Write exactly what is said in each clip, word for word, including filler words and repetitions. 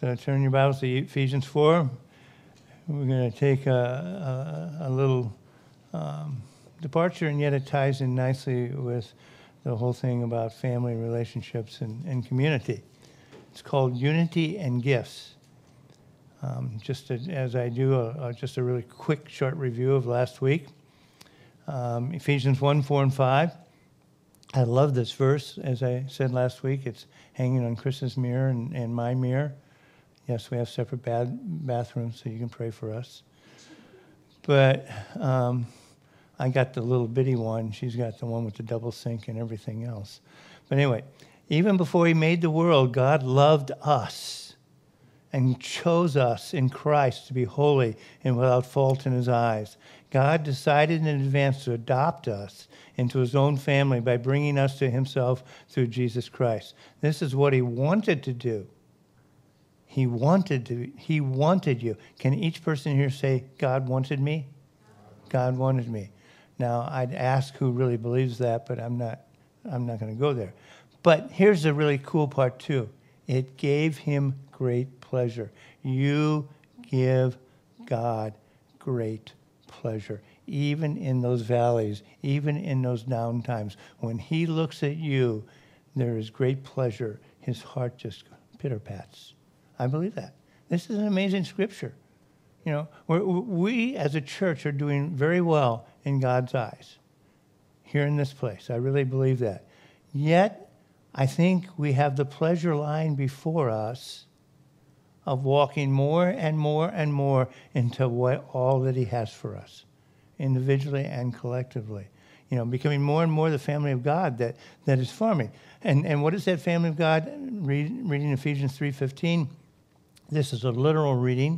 So turn your Bibles to Ephesians four. We're going to take a, a, a little um, departure, and yet it ties in nicely with the whole thing about family relationships and, and community. It's called Unity and Gifts. Um, just to, as I do, a, a, just a really quick, short review of last week. Um, Ephesians one, four, and five. I love this verse. As I said last week, it's hanging on Chris's mirror and, and my mirror. Yes, we have separate bad bathrooms, so you can pray for us. But um, I got the little bitty one. She's got the one with the double sink and everything else. But anyway, even before he made the world, God loved us and chose us in Christ to be holy and without fault in his eyes. God decided in advance to adopt us into his own family by bringing us to himself through Jesus Christ. This is what he wanted to do. He wanted to. He wanted you. Can each person here say, God wanted me? God wanted me. Now, I'd ask who really believes that, but I'm not, I'm not going to go there. But here's the really cool part, too. It gave him great pleasure. You give God great pleasure, even in those valleys, even in those down times. When he looks at you, there is great pleasure. His heart just pitter-pats. I believe that. This is an amazing scripture. You know, we're, we as a church are doing very well in God's eyes here in this place. I really believe that. Yet, I think we have the pleasure line before us of walking more and more and more into what all that he has for us, individually and collectively. You know, becoming more and more the family of God that, that is forming. And and what is that family of God? Read, reading Ephesians three fifteen. This is a literal reading.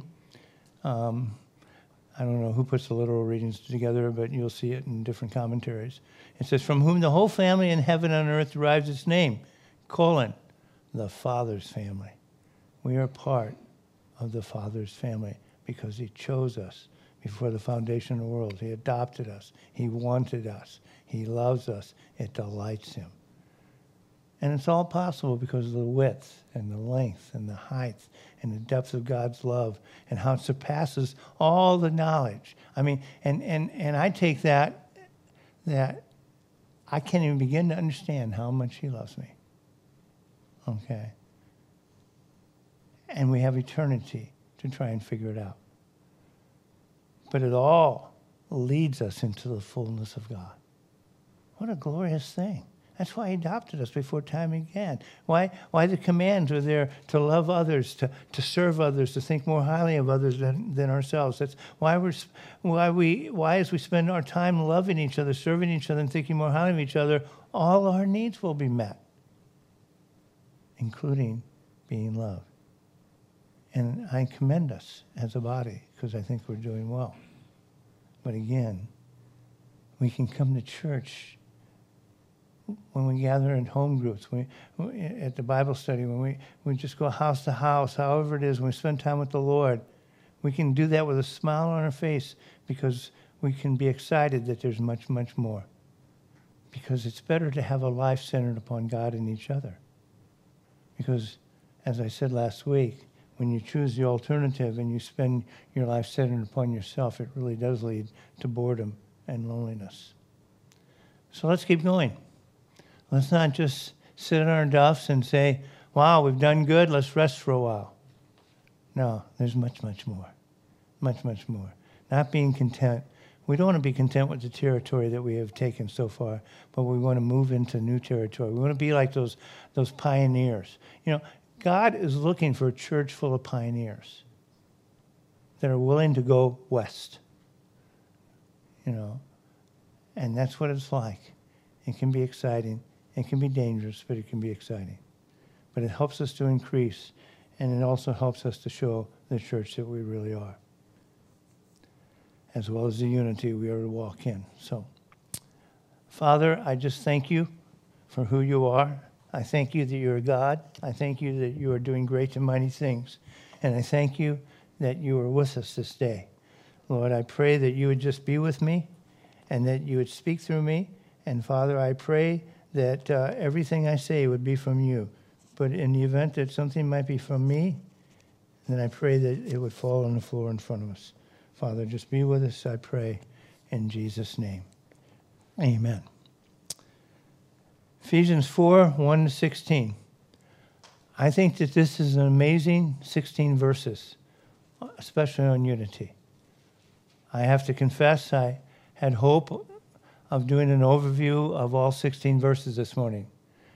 Um, I don't know who puts the literal readings together, but you'll see it in different commentaries. It says, from whom the whole family in heaven and earth derives its name, colon, the Father's family. We are part of the Father's family because he chose us before the foundation of the world. He adopted us. He wanted us. He loves us. It delights him. And it's all possible because of the width and the length and the height and the depth of God's love and how it surpasses all the knowledge. I mean, and, and, and I take that, that I can't even begin to understand how much he loves me. Okay? And we have eternity to try and figure it out. But it all leads us into the fullness of God. What a glorious thing. That's why he adopted us before time began. Why, why the commands are there to love others, to, to serve others, to think more highly of others than, than ourselves. That's why we're why we why as we spend our time loving each other, serving each other, and thinking more highly of each other, all our needs will be met, including being loved. And I commend us as a body because I think we're doing well. But again, we can come to church when we gather in home groups, when we, at the Bible study, when we, we just go house to house, however it is, when we spend time with the Lord, we can do that with a smile on our face because we can be excited that there's much, much more. Because it's better to have a life centered upon God and each other. Because, as I said last week, when you choose the alternative and you spend your life centered upon yourself, it really does lead to boredom and loneliness. So let's keep going. Let's not just sit on our duffs and say, wow, we've done good, let's rest for a while. No, there's much, much more. Much, much more. Not being content. We don't want to be content with the territory that we have taken so far, but we want to move into new territory. We want to be like those, those pioneers. You know, God is looking for a church full of pioneers that are willing to go west. You know, and that's what it's like. It can be exciting. It can be dangerous, but it can be exciting. But it helps us to increase, and it also helps us to show the church that we really are, as well as the unity we are to walk in. So, Father, I just thank you for who you are. I thank you that you're God. I thank you that you are doing great and mighty things. And I thank you that you are with us this day. Lord, I pray that you would just be with me and that you would speak through me. And Father, I pray that uh, everything I say would be from you. But in the event that something might be from me, And then I pray that it would fall on the floor in front of us. Father, just be with us, I pray, in Jesus' name. Amen. Ephesians four, one to sixteen. I think that this is an amazing sixteen verses, especially on unity. I have to confess, I had hope of doing an overview of all sixteen verses this morning.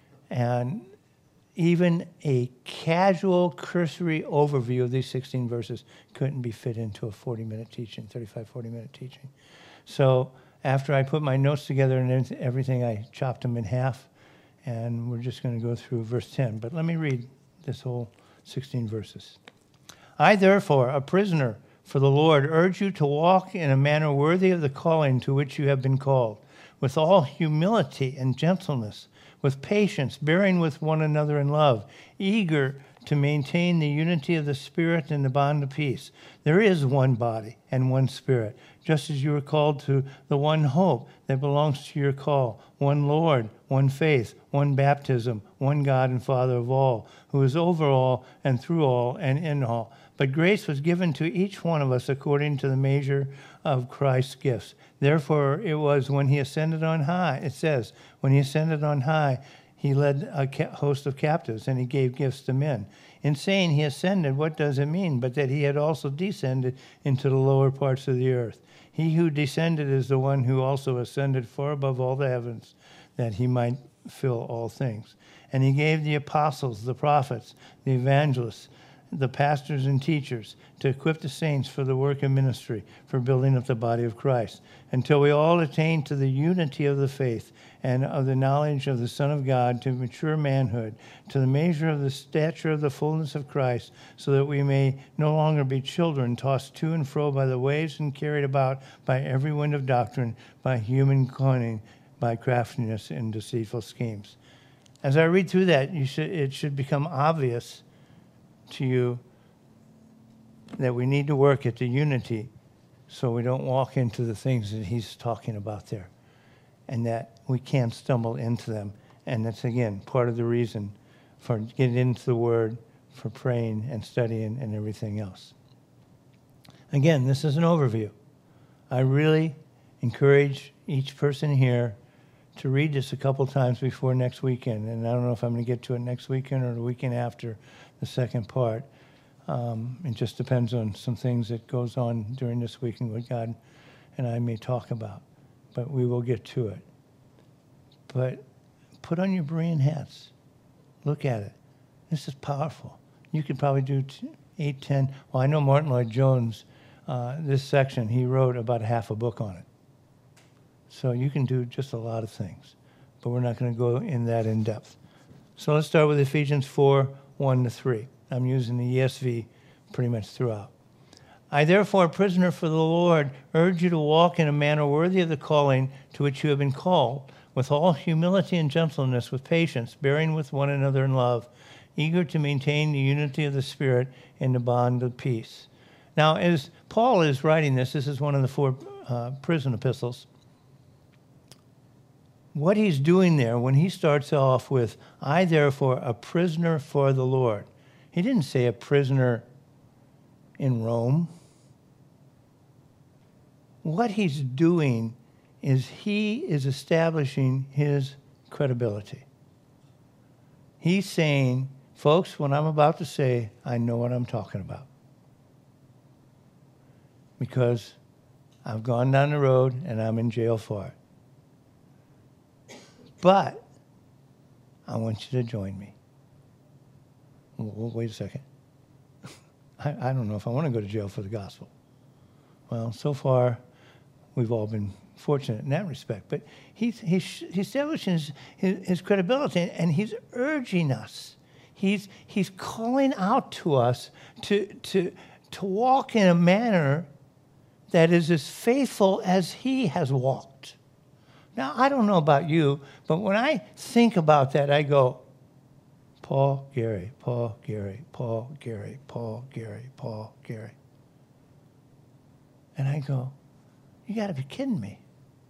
And even a casual, cursory overview of these sixteen verses couldn't be fit into a forty-minute teaching, thirty-five, forty-minute teaching. So after I put my notes together and everything, I chopped them in half, and we're just going to go through verse ten. But let me read this whole sixteen verses. I, therefore, a prisoner for the Lord, urge you to walk in a manner worthy of the calling to which you have been called, with all humility and gentleness, with patience, bearing with one another in love, eager to maintain the unity of the Spirit in the bond of peace. There is one body and one Spirit, just as you are called to the one hope that belongs to your call, one Lord, one faith, one baptism, one God and Father of all, who is over all and through all and in all. But grace was given to each one of us according to the measure of Christ's gifts. Therefore, it was when he ascended on high, it says, when he ascended on high, he led a host of captives and he gave gifts to men. In saying he ascended, what does it mean? But that he had also descended into the lower parts of the earth. He who descended is the one who also ascended far above all the heavens, that he might fill all things. And he gave the apostles, the prophets, the evangelists, the pastors and teachers, to equip the saints for the work of ministry, for building up the body of Christ, until we all attain to the unity of the faith and of the knowledge of the Son of God, to mature manhood, to the measure of the stature of the fullness of Christ, so that we may no longer be children, tossed to and fro by the waves and carried about by every wind of doctrine, by human cunning, by craftiness and deceitful schemes. As I read through that, you should, it should become obvious to you that we need to work at the unity so we don't walk into the things that he's talking about there, and that we can't stumble into them. And that's, again, part of the reason for getting into the Word, for praying and studying and everything else. Again, this is an overview. I really encourage each person here to read this a couple times before next weekend. And I don't know if I'm going to get to it next weekend or the weekend after the second part. Um, it just depends on some things that goes on during this weekend what God and I may talk about. But we will get to it. But put on your Berean hats. Look at it. This is powerful. You could probably do eight, ten. Well, I know Martin Lloyd-Jones, uh, this section, he wrote about half a book on it. So you can do just a lot of things. But we're not going to go in that in depth. So let's start with Ephesians four, one to three. I'm using the E S V pretty much throughout. I, therefore, a prisoner for the Lord, urge you to walk in a manner worthy of the calling to which you have been called, with all humility and gentleness, with patience, bearing with one another in love, eager to maintain the unity of the Spirit in the bond of peace. Now, as Paul is writing this, this is one of the four uh, prison epistles. What he's doing there when he starts off with, I, therefore, a prisoner for the Lord. He didn't say a prisoner in Rome. What he's doing is he is establishing his credibility. He's saying, folks, what I'm about to say, I know what I'm talking about. Because I've gone down the road and I'm in jail for it. But I want you to join me. Well, wait a second. I, I don't know if I want to go to jail for the gospel. Well, so far, we've all been fortunate in that respect. But he's, he's, he's establishing his, his, his credibility, and he's urging us. He's, he's calling out to us to, to, to walk in a manner that is as faithful as he has walked. Now, I don't know about you, but when I think about that, I go, Paul, Gary, Paul, Gary, Paul, Gary, Paul, Gary, Paul, Gary. And I go, you got to be kidding me.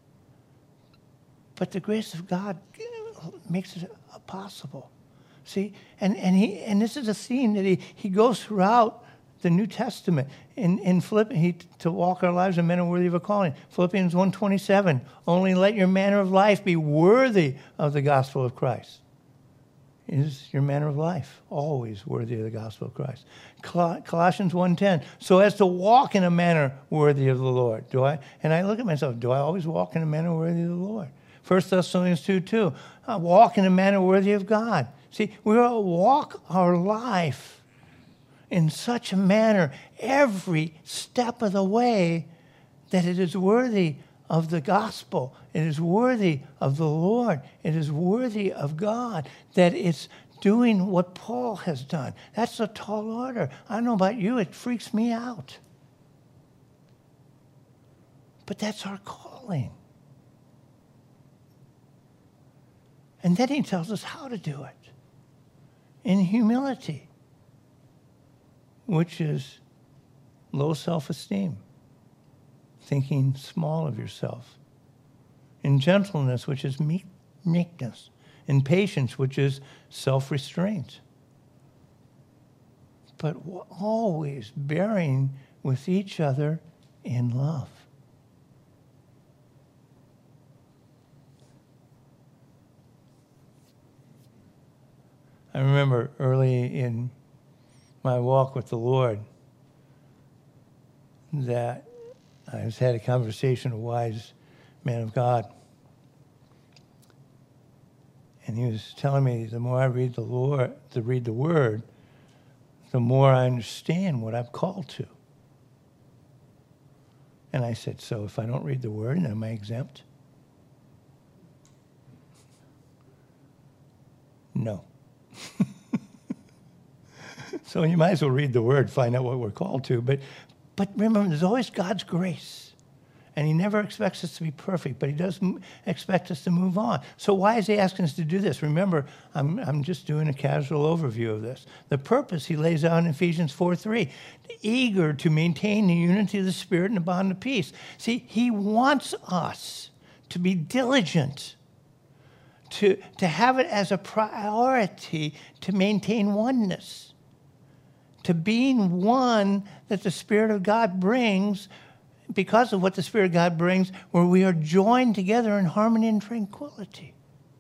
But the grace of God makes it possible. See, and, and, he, and this is a theme that he, he goes throughout the New Testament. In, in Philippians, he, to walk our lives in men are worthy of a calling. Philippians one twenty-seven, only let your manner of life be worthy of the gospel of Christ. Is your manner of life always worthy of the gospel of Christ? Col- Colossians one ten, so as to walk in a manner worthy of the Lord. Do I? And I look at myself, do I always walk in a manner worthy of the Lord? First Thessalonians two two, uh, walk in a manner worthy of God. See, we all walk our life in such a manner every step of the way that it is worthy of the gospel. It is worthy of the Lord. It is worthy of God, that it's doing what Paul has done. That's a tall order. I don't know about you, it freaks me out. But that's our calling. And then he tells us how to do it. In humility, which is low self-esteem, thinking small of yourself. In gentleness, which is meek, meekness. In patience, which is self-restraint. But always bearing with each other in love. I remember early in my walk with the Lord that I was had a conversation with a wise man of God. And he was telling me the more I read the Lord, to read the Word, the more I understand what I'm called to. And I said, so if I don't read the Word, am I exempt? No. So you might as well read the Word, find out what we're called to. But, but remember, there's always God's grace. And he never expects us to be perfect, but he does m- expect us to move on. So why is he asking us to do this? Remember, I'm, I'm just doing a casual overview of this. The purpose he lays out in Ephesians four three, eager to maintain the unity of the Spirit and the bond of peace. See, he wants us to be diligent, to, to have it as a priority to maintain oneness, to being one that the Spirit of God brings, because of what the Spirit of God brings, where we are joined together in harmony and tranquility.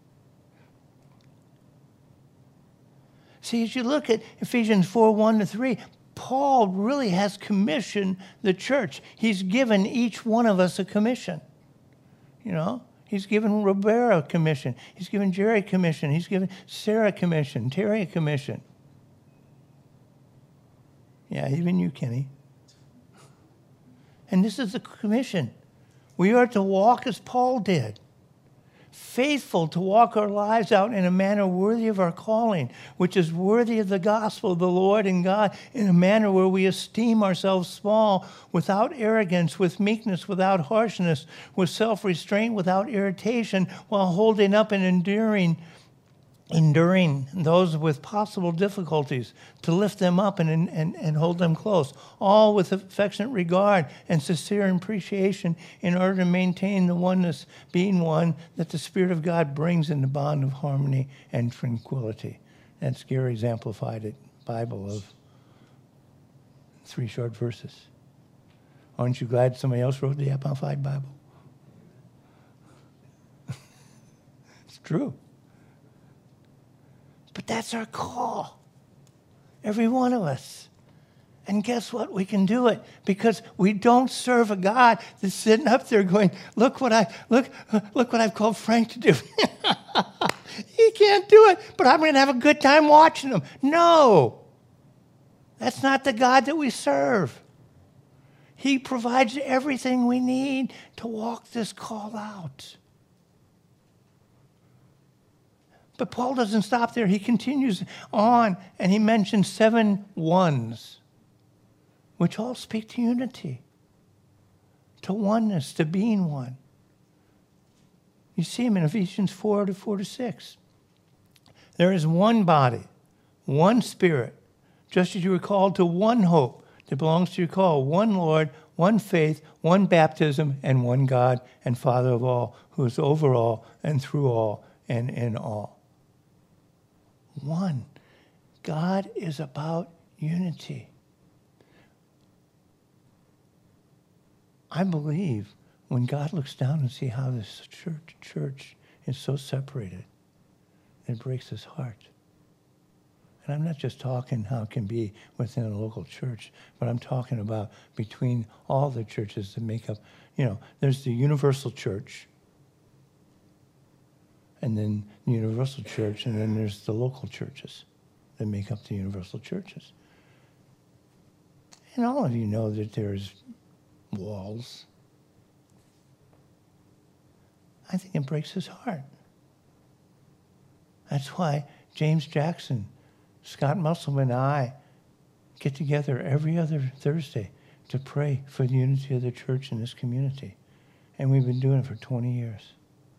See, as you look at Ephesians four one to three, Paul really has commissioned the church. He's given each one of us a commission. You know, he's given Roberta a commission. He's given Jerry a commission. He's given Sarah a commission, Terry a commission. Yeah, even you, Kenny. And this is the commission. We are to walk as Paul did, faithful to walk our lives out in a manner worthy of our calling, which is worthy of the gospel of the Lord and God, in a manner where we esteem ourselves small, without arrogance, with meekness, without harshness, with self-restraint, without irritation, while holding up and enduring enduring those with possible difficulties, to lift them up and, and, and hold them close, all with affectionate regard and sincere appreciation, in order to maintain the oneness, being one, that the Spirit of God brings in the bond of harmony and tranquility. That's Gary's Amplified Bible of three short verses. Aren't you glad somebody else wrote the Amplified Bible? It's true. But that's our call, every one of us. And guess what? We can do it because we don't serve a God that's sitting up there going, look what I look, look what I've called Frank to do. He can't do it, but I'm going to have a good time watching him. No, that's not the God that we serve. He provides everything we need to walk this call out. But Paul doesn't stop there. He continues on, and he mentions seven ones, which all speak to unity, to oneness, to being one. You see him in Ephesians four to four to six. There is one body, one Spirit, just as you were called to one hope that belongs to your call, one Lord, one faith, one baptism, and one God and Father of all, who is over all and through all and in all. One. God is about unity. I believe when God looks down and see how this church, church is so separated, it breaks his heart. And I'm not just talking how it can be within a local church, but I'm talking about between all the churches that make up, you know, there's the universal church, and then the universal church, and then there's the local churches that make up the universal churches. And all of you know that there's walls. I think it breaks his heart. That's why James Jackson, Scott Musselman, and I get together every other Thursday to pray for the unity of the church in this community. And we've been doing it for twenty years.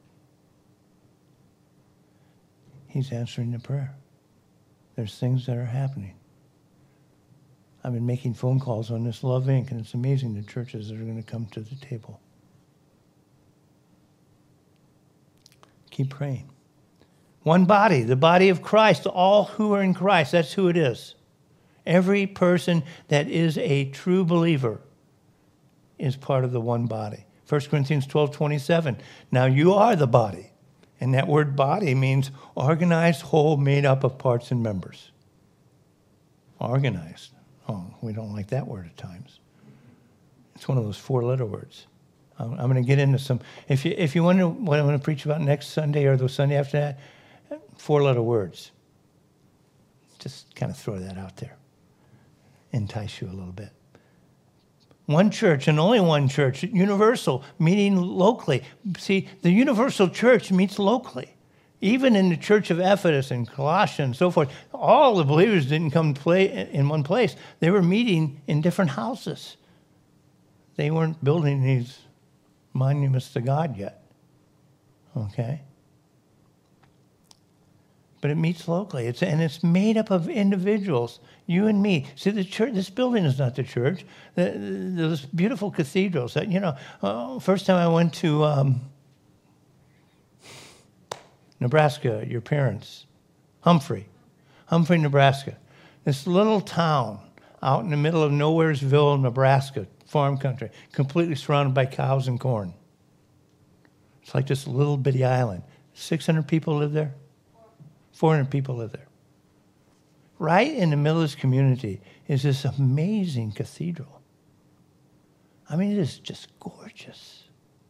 He's answering the prayer. There's things that are happening. I've been making phone calls on this Love Incorporated, and it's amazing the churches that are going to come to the table. Keep praying. One body, the body of Christ, all who are in Christ, that's who it is. Every person that is a true believer is part of the one body. First Corinthians twelve twenty-seven. Now you are the body. And that word body means organized, whole, made up of parts and members. Organized. Oh, we don't like that word at times. It's one of those four-letter words. I'm, I'm going to get into some. If you if you wonder what I'm going to preach about next Sunday or the Sunday after that, four-letter words. Just kind of throw that out there. Entice you a little bit. One church and only one church, universal, meeting locally. See, the universal church meets locally. Even in the church of Ephesus and Colossians and so forth, all the believers didn't come to play in one place. They were meeting in different houses. They weren't building these monuments to God yet. Okay? But it meets locally. It's, and it's made up of individuals, you and me. See, the church, this building is not the church. The, the, those beautiful cathedrals. That, you know, uh, first time I went to um, Nebraska, your parents, Humphrey, Humphrey, Nebraska. This little town out in the middle of Nowheresville, Nebraska, farm country, completely surrounded by cows and corn. It's like this little bitty island. six hundred people live there. four hundred people live there. Right in the middle of this community is this amazing cathedral. I mean, it is just gorgeous.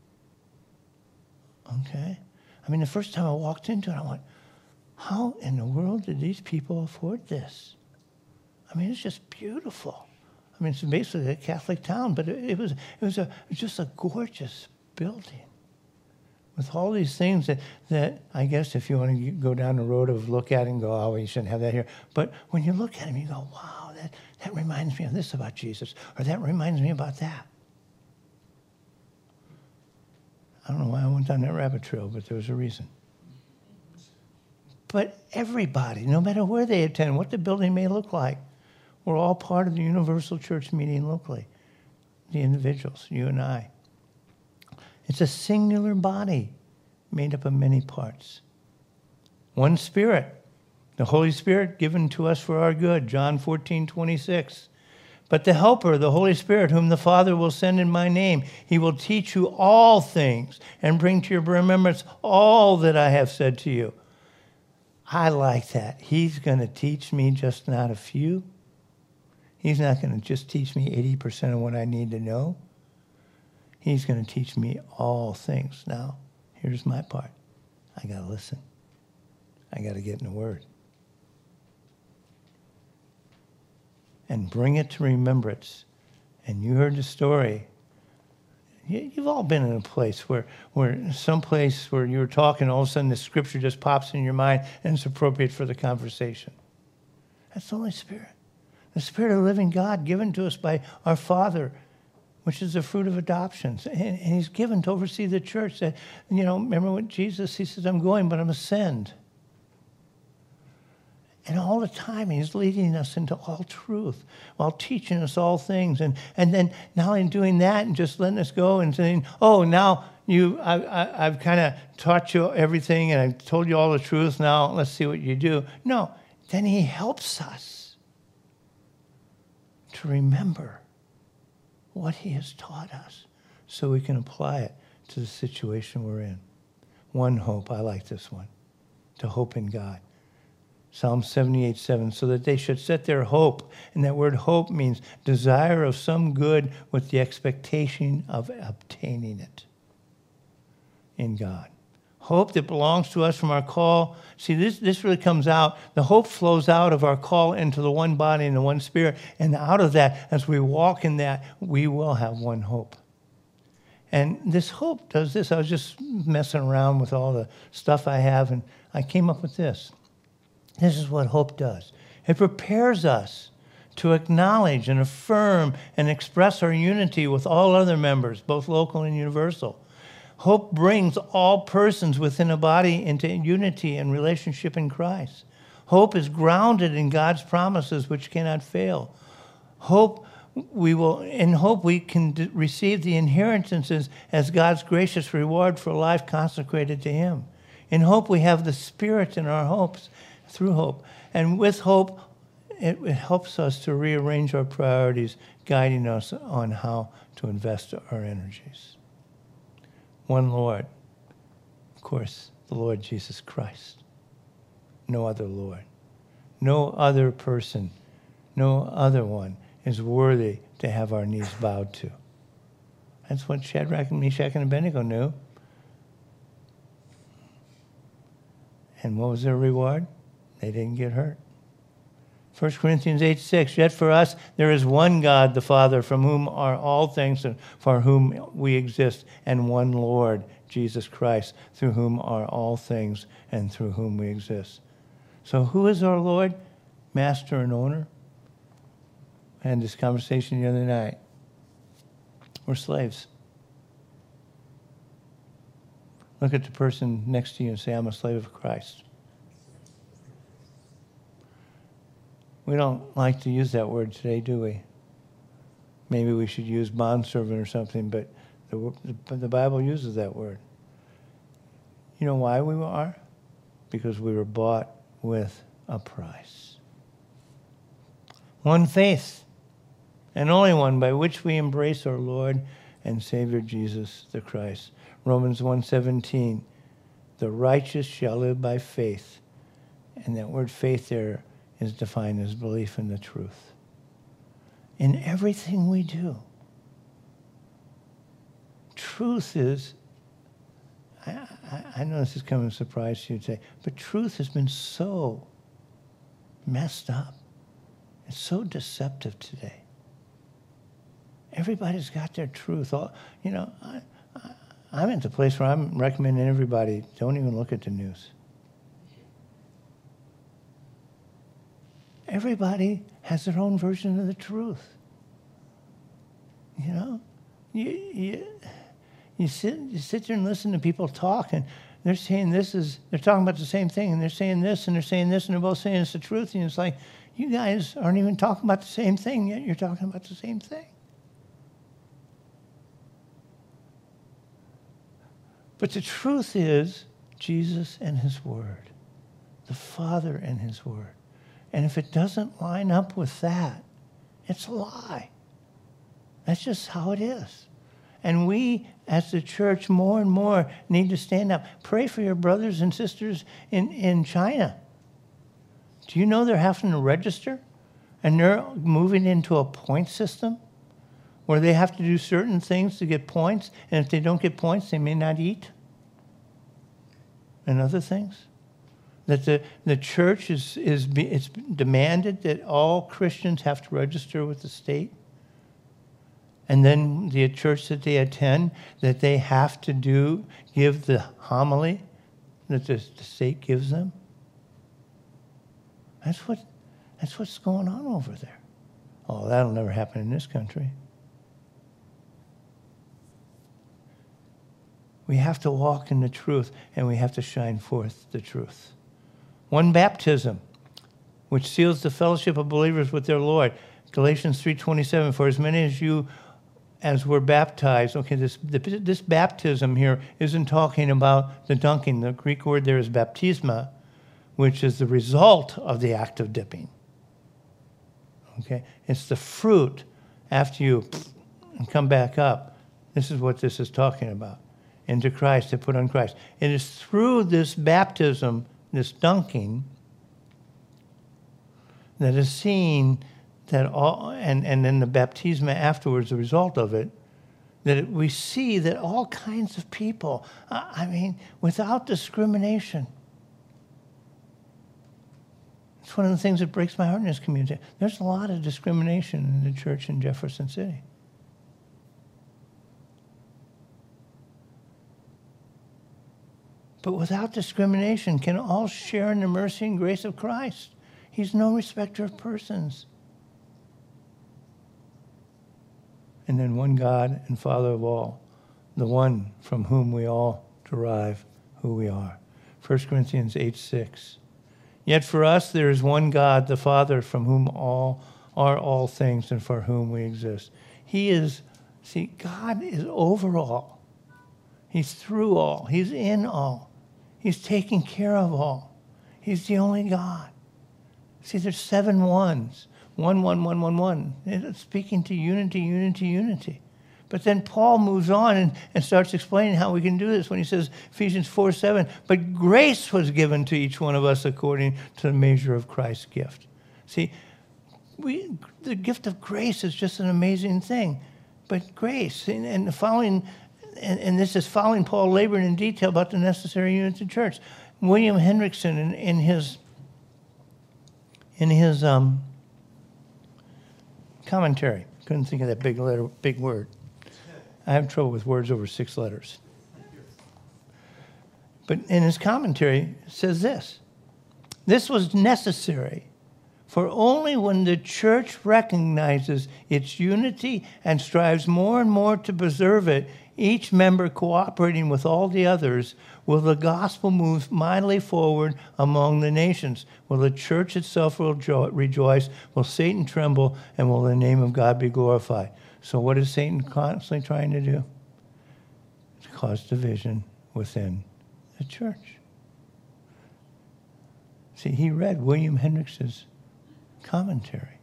Okay? I mean, the first time I walked into it, I went, how in the world did these people afford this? I mean, it's just beautiful. I mean, it's basically a Catholic town, but it, it was it was a it was just a gorgeous building. With all these things that, that I guess if you want to go down the road of look at it and go, oh, we shouldn't have that here. But when you look at them, you go, wow, that, that reminds me of this about Jesus, or that reminds me about that. I don't know why I went down that rabbit trail, but there was a reason. But everybody, no matter where they attend, what the building may look like, we're all part of the universal church meeting locally. The individuals, you and I. It's a singular body made up of many parts. One Spirit, the Holy Spirit given to us for our good, John fourteen twenty-six. But the Helper, the Holy Spirit, whom the Father will send in my name, he will teach you all things and bring to your remembrance all that I have said to you. I like that. He's going to teach me just not a few. He's not going to just teach me eighty percent of what I need to know. He's going to teach me all things. Now, here's my part. I got to listen. I got to get in the Word. And bring it to remembrance. And you heard the story. You've all been in a place where, where some place where you were talking, all of a sudden the scripture just pops in your mind and it's appropriate for the conversation. That's the Holy Spirit. The Spirit of the living God given to us by our Father, which is the fruit of adoption. And, and he's given to oversee the church. That, you know, remember what Jesus, he says, I'm going, but I'm ascend. And all the time, he's leading us into all truth while teaching us all things. And, and then now in doing that and just letting us go and saying, oh, now you, I, I, I've kind of taught you everything and I've told you all the truth. Now let's see what you do. No, then he helps us to remember what he has taught us so we can apply it to the situation we're in. One hope, I like this one, to hope in God. Psalm seventy-eight, seven, so that they should set their hope, and that word hope means desire of some good with the expectation of obtaining it in God. Hope that belongs to us from our call. See, this, this really comes out. The hope flows out of our call into the one body and the one spirit. And out of that, as we walk in that, we will have one hope. And this hope does this. I was just messing around with all the stuff I have, and I came up with this. This is what hope does. It prepares us to acknowledge and affirm and express our unity with all other members, both local and universal. Hope brings all persons within a body into unity and relationship in Christ. Hope is grounded in God's promises, which cannot fail. Hope we will, in hope we can d- receive the inheritances as God's gracious reward for a life consecrated to Him. In hope we have the Spirit in our hopes, through hope. And with hope, it, it helps us to rearrange our priorities, guiding us on how to invest our energies. One Lord, of course, the Lord Jesus Christ. No other Lord. No other person, no other one is worthy to have our knees bowed to. That's what Shadrach, Meshach, and Abednego knew. And what was their reward? They didn't get hurt. First Corinthians eight, six, yet for us there is one God, the Father, from whom are all things and for whom we exist, and one Lord, Jesus Christ, through whom are all things and through whom we exist. So who is our Lord, Master and Owner? I had this conversation the other night. We're slaves. Look at the person next to you and say, I'm a slave of Christ. We don't like to use that word today, do we? Maybe we should use bondservant or something, but the, the Bible uses that word. You know why we are? Because we were bought with a price. One faith, and only one, by which we embrace our Lord and Savior Jesus the Christ. Romans one seventeen, the righteous shall live by faith. And that word faith there is defined as belief in the truth. In everything we do, truth is, I, I, I know this is coming as a surprise to you today, but truth has been so messed up. It's so deceptive today. Everybody's got their truth. All, you know, I, I, I'm at the place where I'm recommending everybody, don't even look at the news. Everybody has their own version of the truth. You know, you, you, you, sit, you sit there and listen to people talk, and they're saying this is, they're talking about the same thing, and they're saying this, and they're saying this, and they're both saying it's the truth, and it's like, you guys aren't even talking about the same thing, yet you're talking about the same thing. But the truth is Jesus and His Word, the Father and His Word. And if it doesn't line up with that, it's a lie. That's just how it is. And we, as the church, more and more need to stand up. Pray for your brothers and sisters in, in China. Do you know they're having to register? And they're moving into a point system where they have to do certain things to get points. And if they don't get points, they may not eat. And other things. That the, the church is, is it's demanded that all Christians have to register with the state. And then the church that they attend, that they have to do, give the homily that the, the state gives them. That's what, that's what's going on over there. Oh, that'll never happen in this country. We have to walk in the truth, and we have to shine forth the truth. One baptism, which seals the fellowship of believers with their Lord. Galatians three twenty-seven, for as many as you as were baptized. Okay, this, this baptism here isn't talking about the dunking. The Greek word there is baptisma, which is the result of the act of dipping. Okay, it's the fruit after you come back up This is what this is talking about. Into Christ, to put on Christ. It is through this baptism, this dunking, that is seen that all, and, and then the baptisma afterwards, the result of it, that it, we see that all kinds of people, uh, I mean, without discrimination. It's one of the things that breaks my heart in this community. There's a lot of discrimination in the church in Jefferson City. But without discrimination, can all share in the mercy and grace of Christ. He's no respecter of persons. And then one God and Father of all, the one from whom we all derive who we are. First Corinthians eight six. Yet for us there is one God, the Father, from whom all are all things and for whom we exist. He is, see, God is over all. He's through all. He's in all. He's taking care of all. He's the only God. See, there's seven ones. One, one, one, one, one. It's speaking to unity, unity, unity. But then Paul moves on and, and starts explaining how we can do this when he says, Ephesians four seven, but grace was given to each one of us according to the measure of Christ's gift. See, we, the gift of grace is just an amazing thing. But grace, and, and the following... And, and this is following Paul laboring in detail about the necessary unity of the church. William Hendrickson, in, in his in his um, commentary, couldn't think of that big letter, big word. I have trouble with words over six letters. But in his commentary, it says this: this was necessary, for only when the church recognizes its unity and strives more and more to preserve it, each member cooperating with all the others, will the gospel move mightily forward among the nations. Will the church itself rejoice? Will Satan tremble? And will the name of God be glorified? So what is Satan constantly trying to do? To cause division within the church. See, he read William Hendrickson's commentary.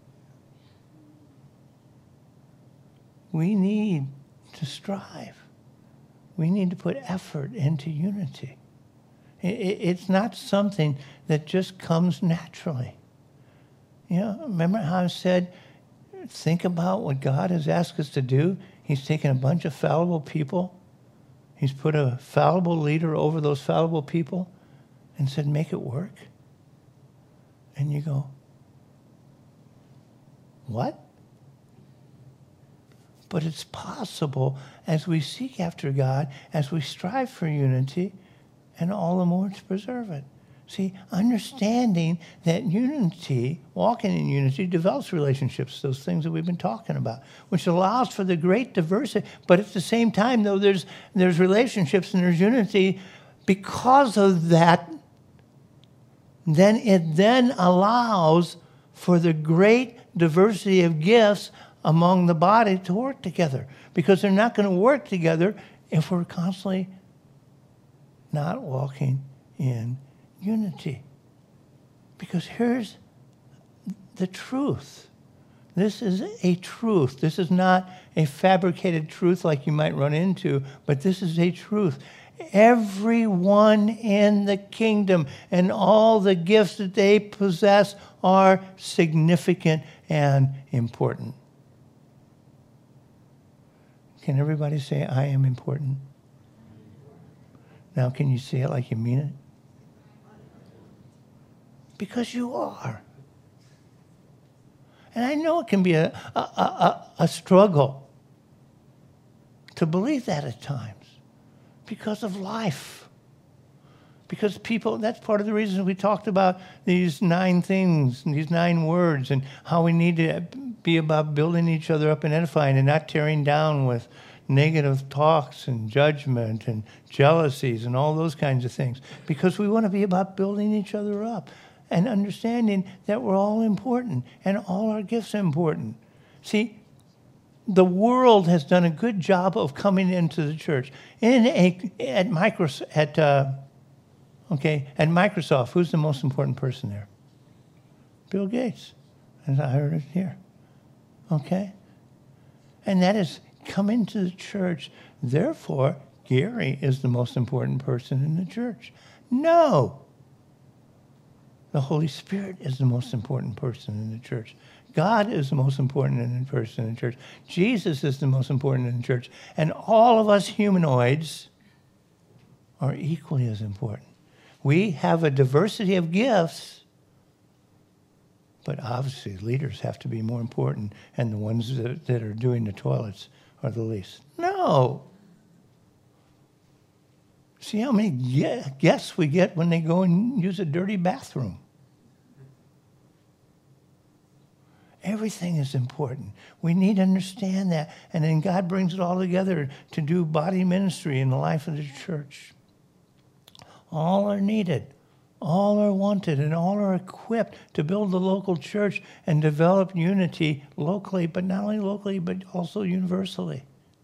We need to strive. We need to put effort into unity. It's not something that just comes naturally. You know, remember how I said, think about what God has asked us to do? He's taken a bunch of fallible people. He's put a fallible leader over those fallible people and said, make it work. And you go, what? But it's possible as we seek after God, as we strive for unity, and all the more to preserve it. See, understanding that unity, walking in unity, develops relationships, those things that we've been talking about, which allows for the great diversity. But at the same time, though, there's, there's relationships and there's unity, because of that, then it then allows for the great diversity of gifts among the body to work together, because they're not going to work together if we're constantly not walking in unity. Because here's the truth. This is a truth. This is not a fabricated truth like you might run into, but this is a truth. Everyone in the kingdom and all the gifts that they possess are significant and important. Can everybody say, I am important? Now, can you say it like you mean it? Because you are. And I know it can be a, a, a, a struggle to believe that at times because of life. Because people, that's part of the reason we talked about these nine things, these nine words, and how we need to be about building each other up and edifying and not tearing down with negative talks and judgment and jealousies and all those kinds of things. Because we want to be about building each other up and understanding that we're all important and all our gifts are important. See, the world has done a good job of coming into the church. In a, at Microsoft, at uh, okay, at Microsoft, who's the most important person there? Bill Gates, as I heard it here. Okay, and that is come into the church. Therefore, Gary is the most important person in the church. No. The Holy Spirit is the most important person in the church. God is the most important person in the church. Jesus is the most important in the church. And all of us humanoids are equally as important. We have a diversity of gifts, but obviously leaders have to be more important, and the ones that, that are doing the toilets are the least. No. See how many guests we get when they go and use a dirty bathroom. Everything is important. We need to understand that. And then God brings it all together to do body ministry in the life of the church. All are needed. All are wanted, and all are equipped to build the local church and develop unity locally, but not only locally, but also universally.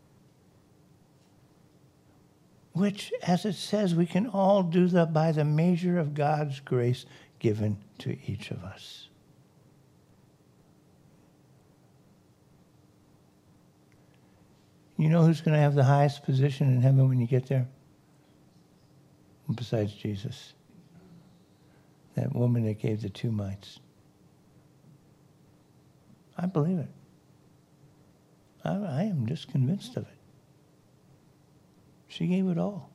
Which, as it says, we can all do that by the measure of God's grace given to each of us. You know who's going to have the highest position in heaven when you get there? Besides Jesus. That woman that gave the two mites. I believe it. I, I am just convinced of it. She gave it all.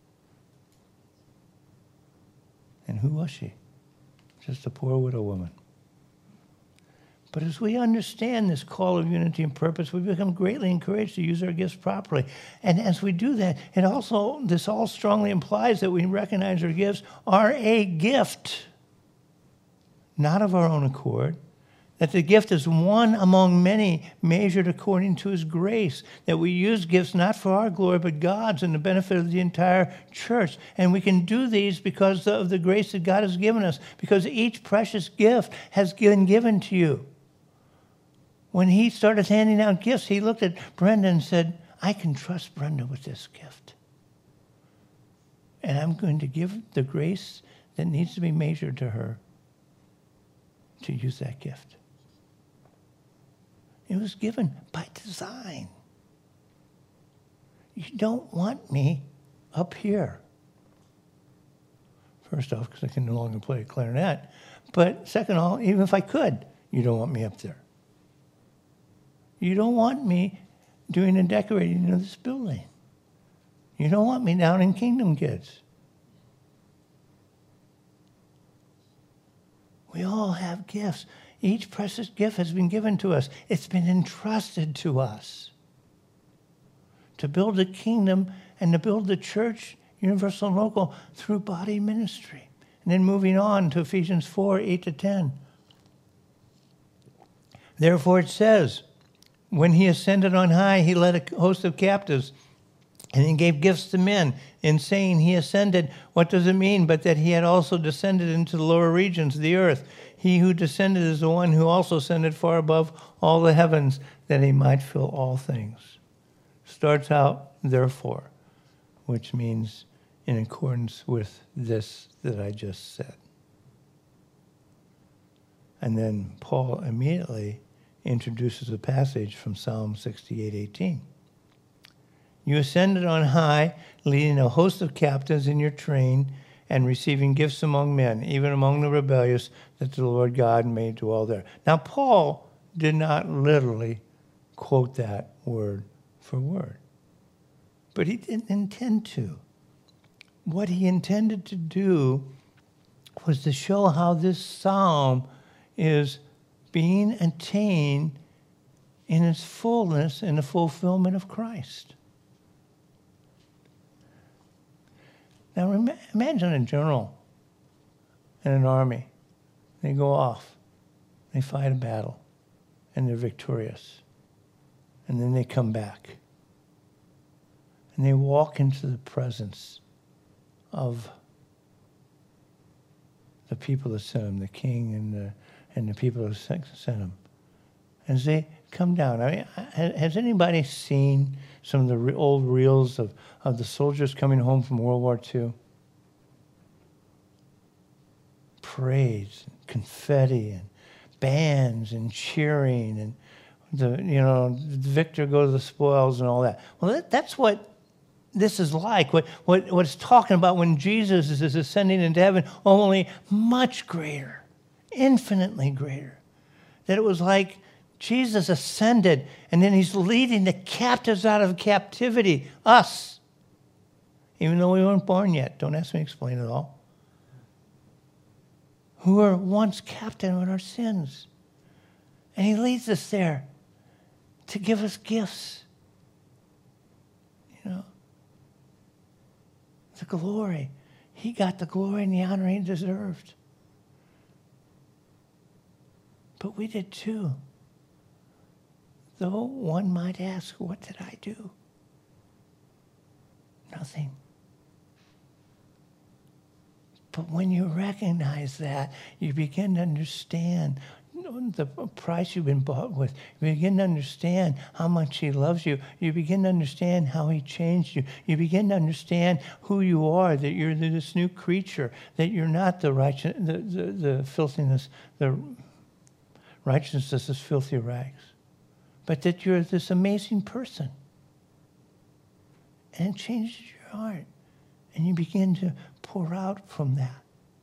And who was she? Just a poor widow woman. But as we understand this call of unity and purpose, we become greatly encouraged to use our gifts properly. And as we do that, it also, this all strongly implies that we recognize our gifts are a gift, not of our own accord. That the gift is one among many, measured according to his grace. That we use gifts not for our glory, but God's and the benefit of the entire church. And we can do these because of the grace that God has given us. Because each precious gift has been given to you. When he started handing out gifts, he looked at Brenda and said, I can trust Brenda with this gift. And I'm going to give the grace that needs to be measured to her to use that gift. It was given by design. You don't want me up here. First off, because I can no longer play a clarinet. But second of all, even if I could, you don't want me up there. You don't want me doing the decorating of this building. You don't want me down in Kingdom Kids. We all have gifts. Each precious gift has been given to us. It's been entrusted to us to build a kingdom and to build the church, universal and local, through body ministry. And then moving on to Ephesians four, eight to ten. Therefore it says, when he ascended on high, he led a host of captives, and he gave gifts to men. In saying he ascended, what does it mean? But that he had also descended into the lower regions of the earth. He who descended is the one who also ascended far above all the heavens, that he might fill all things. Starts out, therefore, which means in accordance with this that I just said. And then Paul immediately introduces a passage from Psalm sixty-eight eighteen. You ascended on high, leading a host of captives in your train and receiving gifts among men, even among the rebellious, that the Lord God may dwell there. Now, Paul did not literally quote that word for word, but he didn't intend to. What he intended to do was to show how this psalm is being attained in its fullness in the fulfillment of Christ. Now imagine a general in an army. They go off, they fight a battle, and they're victorious. And then they come back. And they walk into the presence of the people that sent them, the king and the and the people who sent him. And as they come down, I mean, has anybody seen some of the re- old reels of, of the soldiers coming home from World War Two? Parades, and confetti, and bands, and cheering, and the you know, the victor go to the spoils and all that. Well, that, that's what this is like. What what what it's talking about when Jesus is, is ascending into heaven, only much greater, infinitely greater. That it was like Jesus ascended, and then he's leading the captives out of captivity, us. Even though we weren't born yet. Don't ask me to explain it all. Who were once captive in our sins. And he leads us there to give us gifts. You know, the glory. He got the glory and the honor he deserved. But we did too. Though one might ask, what did I do? Nothing. But when you recognize that, you begin to understand the price you've been bought with. You begin to understand how much he loves you. You begin to understand how he changed you. You begin to understand who you are, that you're this new creature, that you're not the righteous, the, the, the filthiness, the righteousness is filthy rags, but that you're this amazing person. And it changes your heart. And you begin to pour out from that.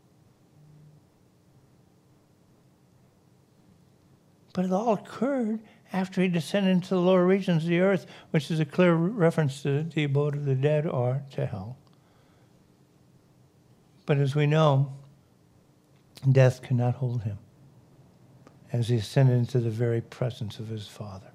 But it all occurred after he descended into the lower regions of the earth, which is a clear reference to the abode of the dead or to hell. But as we know, death cannot hold him as he ascended into the very presence of his Father.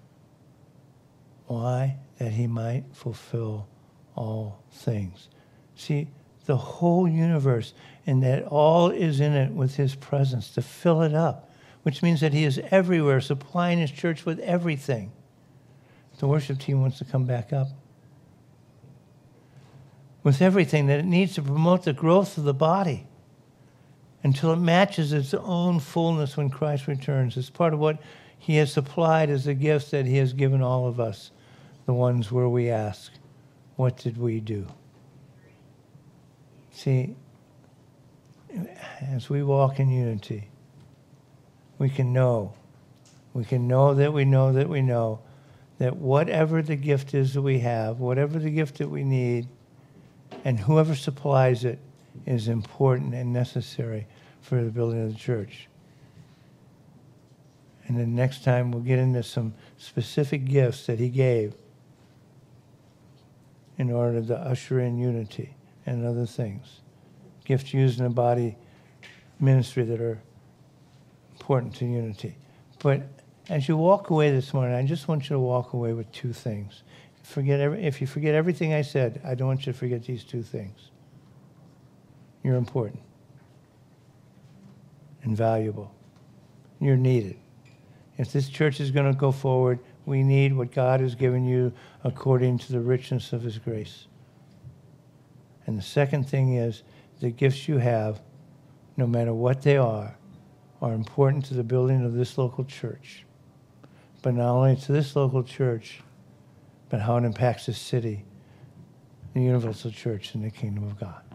Why? That he might fulfill all things. See, the whole universe, and that all is in it with his presence to fill it up, which means that he is everywhere, supplying his church with everything. The worship team wants to come back up. With everything that it needs to promote the growth of the body until it matches its own fullness when Christ returns. It's part of what he has supplied as the gifts that he has given all of us, the ones where we ask, what did we do? See, as we walk in unity, we can know, we can know that we know that we know that whatever the gift is that we have, whatever the gift that we need, and whoever supplies it is important and necessary for the building of the church. And then next time we'll get into some specific gifts that he gave in order to usher in unity and other things. Gifts used in the body ministry that are important to unity. But as you walk away this morning, I just want you to walk away with two things. Forget every, if you forget everything I said, I don't want you to forget these two things. You're important and valuable. You're needed. If this church is going to go forward, we need what God has given you according to the richness of his grace. And the second thing is, the gifts you have, no matter what they are, are important to the building of this local church. But not only to this local church, but how it impacts the city, the universal church, and the kingdom of God.